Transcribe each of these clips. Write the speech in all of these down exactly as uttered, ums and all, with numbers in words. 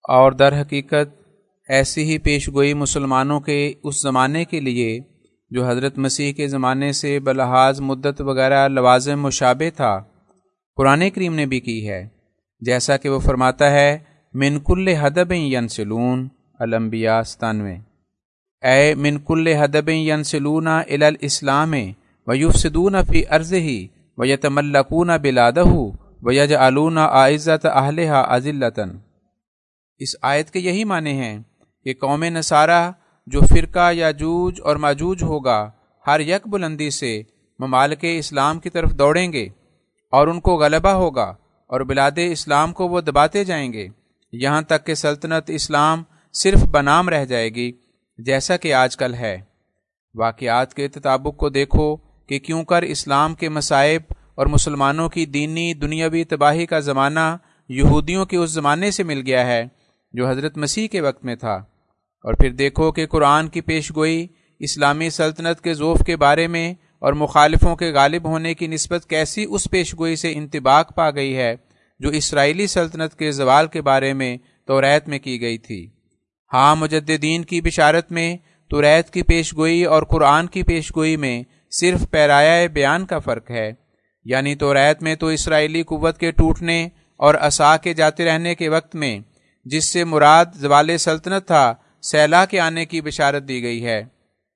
اور در حقیقت ایسی ہی پیش گوئی مسلمانوں کے اس زمانے کے لیے جو حضرت مسیح کے زمانے سے بلحاظ مدت وغیرہ لوازم مشابہ تھا، قرآن کریم نے بھی کی ہے، جیسا کہ وہ فرماتا ہے من کل حدب ینسلون الانبیاء ستانوے، اے من کل حدب ینسلون الی الاسلام ویفسدون فی ارضہ ویتملکون بلادہ ویجعلون اعزۃ اہلہا اذلۃ۔ اس آیت کے یہی معنی ہیں کہ قوم نصارہ جو فرقہ یاجوج اور ماجوج ہوگا ہر یک بلندی سے ممالک اسلام کی طرف دوڑیں گے اور ان کو غلبہ ہوگا اور بلاد اسلام کو وہ دباتے جائیں گے یہاں تک کہ سلطنت اسلام صرف بنام رہ جائے گی، جیسا کہ آج کل ہے۔ واقعات کے تطابق کو دیکھو کہ کیوں کر اسلام کے مصائب اور مسلمانوں کی دینی دنیاوی تباہی کا زمانہ یہودیوں کے اس زمانے سے مل گیا ہے جو حضرت مسیح کے وقت میں تھا، اور پھر دیکھو کہ قرآن کی پیش گوئی اسلامی سلطنت کے ضعف کے بارے میں اور مخالفوں کے غالب ہونے کی نسبت کیسی اس پیش گوئی سے انطباق پا گئی ہے جو اسرائیلی سلطنت کے زوال کے بارے میں توریت میں کی گئی تھی۔ ہاں، مجددین کی بشارت میں توریت کی پیش گوئی اور قرآن کی پیش گوئی میں صرف پیرایہ بیان کا فرق ہے، یعنی توریت میں تو اسرائیلی قوت کے ٹوٹنے اور عصا کے جاتے رہنے کے وقت میں جس سے مراد زوال سلطنت تھا سیلاب کے آنے کی بشارت دی گئی ہے،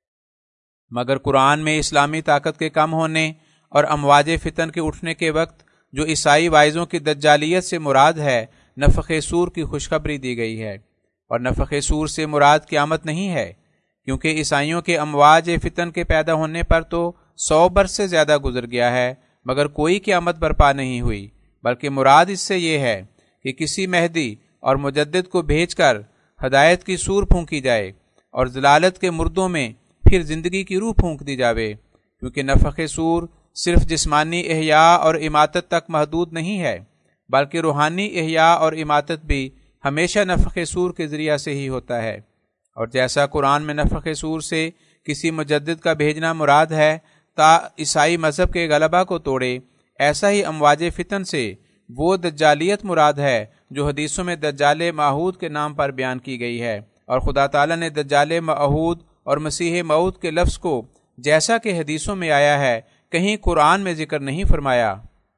مگر قرآن میں اسلامی طاقت کے کم ہونے اور امواج فتن کے اٹھنے کے وقت جو عیسائی وائزوں کی دجالیت سے مراد ہے نفخ صور کی خوشخبری دی گئی ہے، اور نفخ صور سے مراد قیامت نہیں ہے، کیونکہ عیسائیوں کے امواج فتن کے پیدا ہونے پر تو سو برس سے زیادہ گزر گیا ہے مگر کوئی قیامت برپا نہیں ہوئی، بلکہ مراد اس سے یہ ہے کہ کسی مہدی اور مجدد کو بھیج کر ہدایت کی سور پھونکی جائے اور ضلالت کے مردوں میں پھر زندگی کی روح پھونک دی جاوے، کیونکہ نفخ صور صرف جسمانی احیاء اور اماتت تک محدود نہیں ہے بلکہ روحانی احیاء اور اماتت بھی ہمیشہ نفخ صور کے ذریعہ سے ہی ہوتا ہے، اور جیسا قرآن میں نفخ صور سے کسی مجدد کا بھیجنا مراد ہے تا عیسائی مذہب کے غلبہ کو توڑے، ایسا ہی امواج فتن سے وہ دجالیت مراد ہے جو حدیثوں میں دجال معہود کے نام پر بیان کی گئی ہے، اور خدا تعالیٰ نے دجال معہود اور مسیح موعود کے لفظ کو جیسا کہ حدیثوں میں آیا ہے کہیں قرآن میں ذکر نہیں فرمایا،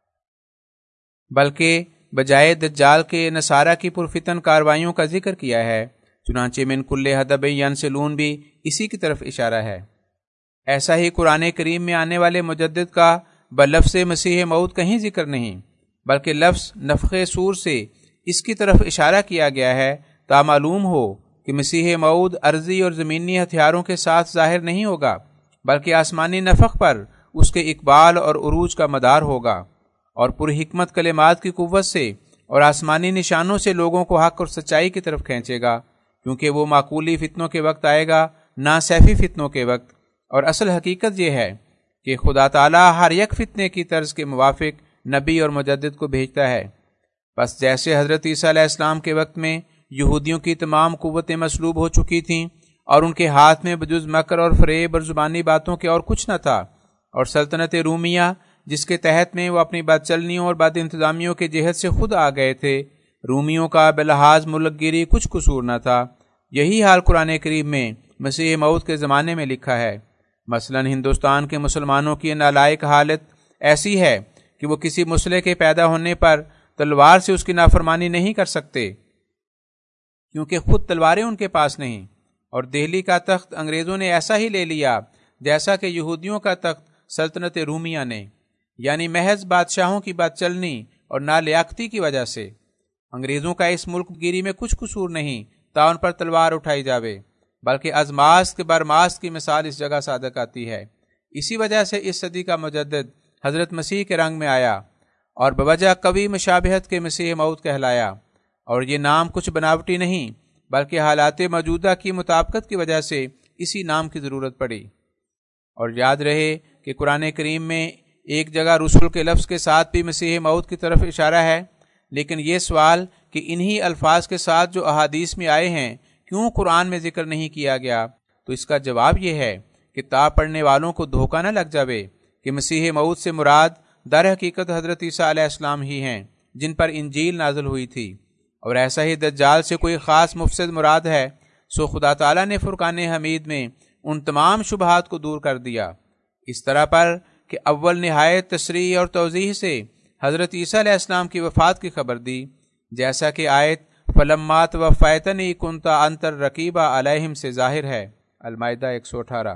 بلکہ بجائے دجال کے نصارہ کی پرفتن کاروائیوں کا ذکر کیا ہے۔ چنانچہ من کل حدب ینسلون بھی اسی کی طرف اشارہ ہے۔ ایسا ہی قرآن کریم میں آنے والے مجدد کا بلفظ مسیح موعود کہیں ذکر نہیں، بلکہ لفظ نفخ صور سے اس کی طرف اشارہ کیا گیا ہے تا معلوم ہو کہ مسیح موعود عرضی اور زمینی ہتھیاروں کے ساتھ ظاہر نہیں ہوگا بلکہ آسمانی نفخ پر اس کے اقبال اور عروج کا مدار ہوگا، اور پر حکمت کلمات کی قوت سے اور آسمانی نشانوں سے لوگوں کو حق اور سچائی کی طرف کھینچے گا، کیونکہ وہ معقولی فتنوں کے وقت آئے گا نہ سیفی فتنوں کے وقت۔ اور اصل حقیقت یہ ہے کہ خدا تعالیٰ ہر یک فتنے کی طرز کے موافق نبی اور مجدد کو بھیجتا ہے۔ بس جیسے حضرت عیسیٰ علیہ السلام کے وقت میں یہودیوں کی تمام قوتیں مسلوب ہو چکی تھیں اور ان کے ہاتھ میں بجز مکر اور فریب اور زبانی باتوں کے اور کچھ نہ تھا، اور سلطنت رومیہ جس کے تحت میں وہ اپنی بد چلنیوں اور بد انتظامیوں کے جہت سے خود آ گئے تھے، رومیوں کا بلحاظ ملک گیری کچھ قصور نہ تھا۔ یہی حال قرآن کریم میں مسیح موعود کے زمانے میں لکھا ہے۔ مثلا ہندوستان کے مسلمانوں کی نالائق حالت ایسی ہے کہ وہ کسی مسئلے کے پیدا ہونے پر تلوار سے اس کی نافرمانی نہیں کر سکتے، کیونکہ خود تلواریں ان کے پاس نہیں، اور دہلی کا تخت انگریزوں نے ایسا ہی لے لیا جیسا کہ یہودیوں کا تخت سلطنت رومیہ نے، یعنی محض بادشاہوں کی بات چلنی اور نالیاقتی کی وجہ سے۔ انگریزوں کا اس ملک گیری میں کچھ قصور نہیں تا ان پر تلوار اٹھائی جاوے، بلکہ از ماسک بر ماسک کی مثال اس جگہ صادق آتی ہے۔ اسی وجہ سے اس صدی کا مجدد حضرت مسیح کے رنگ میں آیا اور بوجہ قوی مشابہت کے مسیح موعود کہلایا، اور یہ نام کچھ بناوٹی نہیں بلکہ حالات موجودہ کی مطابقت کی وجہ سے اسی نام کی ضرورت پڑی۔ اور یاد رہے کہ قرآن کریم میں ایک جگہ رسول کے لفظ کے ساتھ بھی مسیح موعود کی طرف اشارہ ہے، لیکن یہ سوال کہ انہی الفاظ کے ساتھ جو احادیث میں آئے ہیں کیوں قرآن میں ذکر نہیں کیا گیا، تو اس کا جواب یہ ہے کہ تا پڑھنے والوں کو دھوکہ نہ لگ جاوے کہ مسیح موعود سے مراد در حقیقت حضرت عیسیٰ علیہ السلام ہی ہیں جن پر انجیل نازل ہوئی تھی، اور ایسا ہی دجال سے کوئی خاص مفسد مراد ہے، سو خدا تعالیٰ نے فرقان حمید میں ان تمام شبہات کو دور کر دیا، اس طرح پر کہ اول نہایت تصریح اور توضیح سے حضرت عیسیٰ علیہ السلام کی وفات کی خبر دی، جیسا کہ آیت فلما توفیتنی کنت انت الرقیب علیہم سے ظاہر ہے، المائدہ ایک سو اٹھارہ۔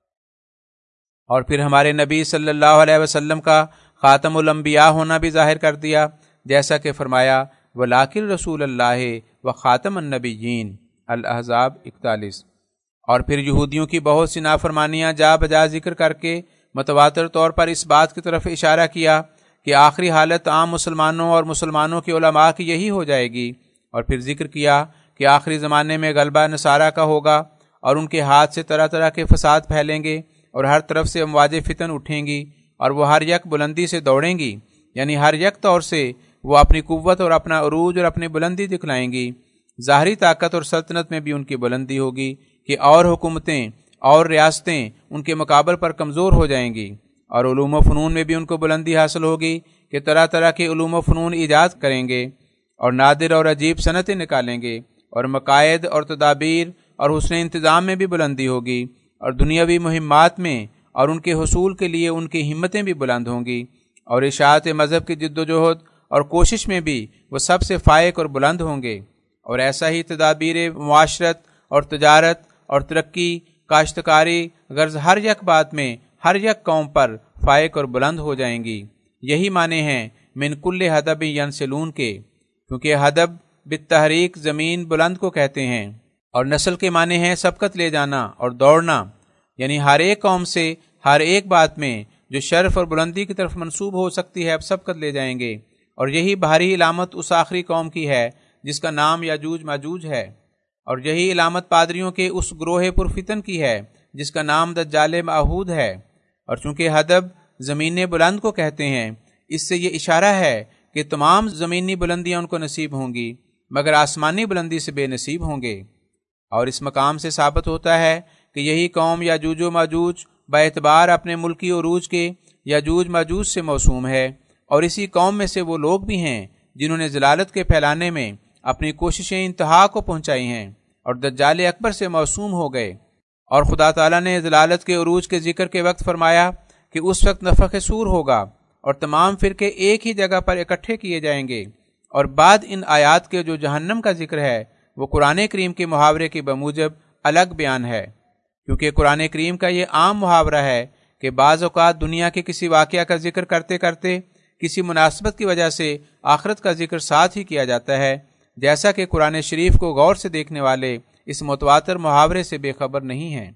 اور پھر ہمارے نبی صلی اللہ علیہ وسلم کا خاتم الانبیاء ہونا بھی ظاہر کر دیا، جیسا کہ فرمایا ولاکن رسول اللہ و خاتم النبیین، الاحزاب اکتالیس۔ اور پھر یہودیوں کی بہت سی نافرمانیاں جا بجا ذکر کر کے متواتر طور پر اس بات کی طرف اشارہ کیا کہ آخری حالت عام مسلمانوں اور مسلمانوں کے علماء کی یہی ہو جائے گی، اور پھر ذکر کیا کہ آخری زمانے میں غلبہ نصارہ کا ہوگا اور ان کے ہاتھ سے طرح طرح کے فساد پھیلیں گے اور ہر طرف سے امواج فتن اٹھیں گی اور وہ ہر یک بلندی سے دوڑیں گی، یعنی ہر یک طور سے وہ اپنی قوت اور اپنا عروج اور اپنی بلندی دکھلائیں گی، ظاہری طاقت اور سلطنت میں بھی ان کی بلندی ہوگی کہ اور حکومتیں اور ریاستیں ان کے مقابل پر کمزور ہو جائیں گی، اور علوم و فنون میں بھی ان کو بلندی حاصل ہوگی کہ طرح طرح کے علوم و فنون ایجاد کریں گے اور نادر اور عجیب صنعتیں نکالیں گے، اور مقاعد اور تدابیر اور حسن انتظام میں بھی بلندی ہوگی، اور دنیاوی مہمات میں اور ان کے حصول کے لیے ان کی ہمتیں بھی بلند ہوں گی، اور اشاعت مذہب کی جد و جہد اور کوشش میں بھی وہ سب سے فائق اور بلند ہوں گے، اور ایسا ہی تدابیر معاشرت اور تجارت اور ترقی، کاشتکاری، غرض ہر یک بات میں ہر یک قوم پر فائق اور بلند ہو جائیں گی۔ یہی معنی ہیں من کل حدب ینسلون کے، کیونکہ حدب بالتحریک زمین بلند کو کہتے ہیں، اور نسل کے معنی ہیں سبقت لے جانا اور دوڑنا، یعنی ہر ایک قوم سے ہر ایک بات میں جو شرف اور بلندی کی طرف منسوب ہو سکتی ہے اب سبقت لے جائیں گے، اور یہی بھاری علامت اس آخری قوم کی ہے جس کا نام یاجوج ماجوج ہے، اور یہی علامت پادریوں کے اس گروہ پرفتن کی ہے جس کا نام دجال معہود ہے۔ اور چونکہ حدب زمین بلند کو کہتے ہیں، اس سے یہ اشارہ ہے کہ تمام زمینی بلندیاں ان کو نصیب ہوں گی مگر آسمانی بلندی سے بے نصیب ہوں گے، اور اس مقام سے ثابت ہوتا ہے کہ یہی قوم یاجوج و ماجوج با اعتبار اپنے ملکی عروج کے یاجوج ماجوج سے موسوم ہے، اور اسی قوم میں سے وہ لوگ بھی ہیں جنہوں نے ضلالت کے پھیلانے میں اپنی کوششیں انتہا کو پہنچائی ہیں اور دجال اکبر سے موسوم ہو گئے، اور خدا تعالیٰ نے ضلالت کے عروج کے ذکر کے وقت فرمایا کہ اس وقت نفخ صور ہوگا اور تمام فرقے ایک ہی جگہ پر اکٹھے کیے جائیں گے، اور بعد ان آیات کے جو جہنم کا ذکر ہے وہ قرآن کریم کے محاورے کے بموجب الگ بیان ہے، کیونکہ قرآن کریم کا یہ عام محاورہ ہے کہ بعض اوقات دنیا کے کسی واقعہ کا ذکر کرتے کرتے کسی مناسبت کی وجہ سے آخرت کا ذکر ساتھ ہی کیا جاتا ہے، جیسا کہ قرآن شریف کو غور سے دیکھنے والے اس متواتر محاورے سے بے خبر نہیں ہیں۔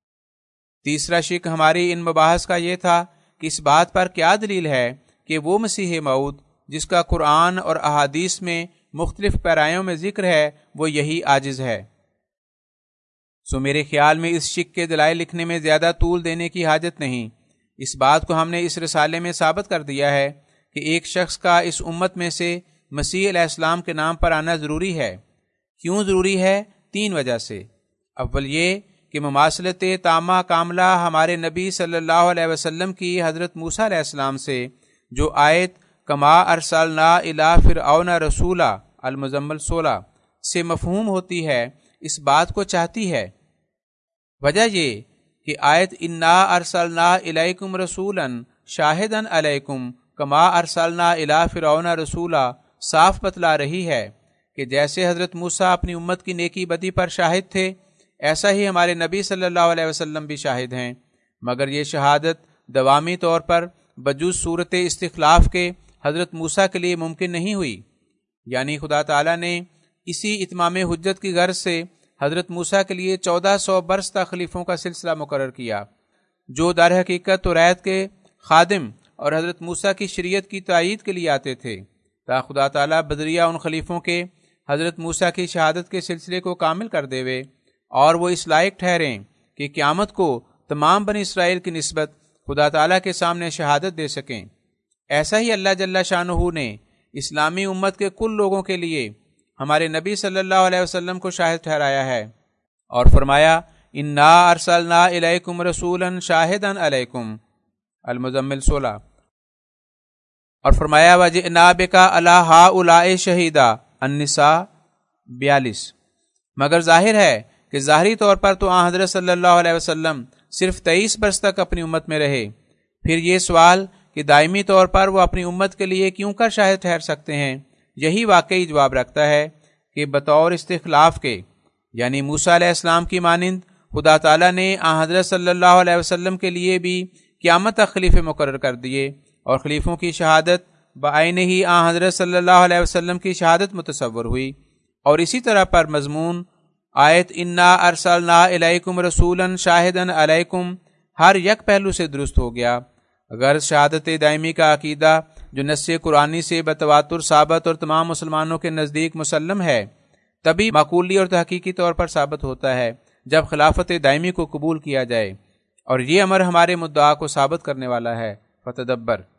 تیسرا شق ہماری ان مباحث کا یہ تھا کہ اس بات پر کیا دلیل ہے کہ وہ مسیح موعود جس کا قرآن اور احادیث میں مختلف پیرایوں میں ذکر ہے وہ یہی عاجز ہے۔ سو میرے خیال میں اس شق کے دلائل لکھنے میں زیادہ طول دینے کی حاجت نہیں، اس بات کو ہم نے اس رسالے میں ثابت کر دیا ہے کہ ایک شخص کا اس امت میں سے مسیح علیہ السلام کے نام پر آنا ضروری ہے۔ کیوں ضروری ہے؟ تین وجہ سے۔ اول یہ کہ مماثلت تامہ کاملہ ہمارے نبی صلی اللہ علیہ وسلم کی حضرت موسیٰ علیہ السلام سے جو آیت کما ارسلنا الی فرعون رسولا المزمل سولہ سے مفہوم ہوتی ہے، اس بات کو چاہتی ہے۔ وجہ یہ کہ آیت انا ارسلنا الیکم رسولا شاہدا علیکم کما ارسلنا الی فرعون رسولا صاف بتلا رہی ہے کہ جیسے حضرت موسیٰ اپنی امت کی نیکی بدی پر شاہد تھے، ایسا ہی ہمارے نبی صلی اللہ علیہ وسلم بھی شاہد ہیں، مگر یہ شہادت دوامی طور پر بجز صورت استخلاف کے حضرت موسیٰ کے لیے ممکن نہیں ہوئی، یعنی خدا تعالیٰ نے اسی اتمام حجت کی غرض سے حضرت موسیٰ کے لیے چودہ سو برس تک خلیفوں کا سلسلہ مقرر کیا، جو در حقیقت توریت کے خادم اور حضرت موسیٰ کی شریعت کی تائید کے لیے آتے تھے، تا خدا تعالیٰ بدریہ ان خلیفوں کے حضرت موسیٰ کی شہادت کے سلسلے کو کامل کر دیوے اور وہ اس لائق ٹھہریں کہ قیامت کو تمام بنی اسرائیل کی نسبت خدا تعالیٰ کے سامنے شہادت دے سکیں۔ ایسا ہی اللہ جل شانہ نے اسلامی امت کے کل لوگوں کے لیے ہمارے نبی صلی اللہ علیہ وسلم کو شاہد ٹھہرایا ہے اور فرمایا انا ارسلنا الیکم رسولا شاہدا علیکم المزمل سولہ، اور فرمایا وجئنا بک علی ہؤلاء شہیدا النساء بیالیس۔ مگر ظاہر ہے کہ ظاہری طور پر تو آن حضرت صلی اللہ علیہ وسلم صرف تیئیس برس تک اپنی امت میں رہے۔ پھر یہ سوال کہ دائمی طور پر وہ اپنی امت کے لیے کیوں کر شاہد ٹھہر سکتے ہیں، یہی واقعی جواب رکھتا ہے کہ بطور استخلاف کے، یعنی موسیٰ علیہ السلام کی مانند خدا تعالیٰ نے آن حضرت صلی اللہ علیہ وسلم کے لیے بھی قیامت تک خلیفے مقرر کر دیے، اور خلیفوں کی شہادت بعین ہی آن حضرت صلی اللہ علیہ وسلم کی شہادت متصور ہوئی۔ اور اسی طرح پر مضمون آیت انا ارسلنا الیکم رسولا شاہدا علیکم ہر یک پہلو سے درست ہو گیا۔ اگر شہادت دائمی کا عقیدہ جو نص قرآنی سے بتواتر ثابت اور تمام مسلمانوں کے نزدیک مسلم ہے، تبھی معقولی اور تحقیقی طور پر ثابت ہوتا ہے جب خلافت دائمی کو قبول کیا جائے، اور یہ امر ہمارے مدعا کو ثابت کرنے والا ہے۔ فتدبر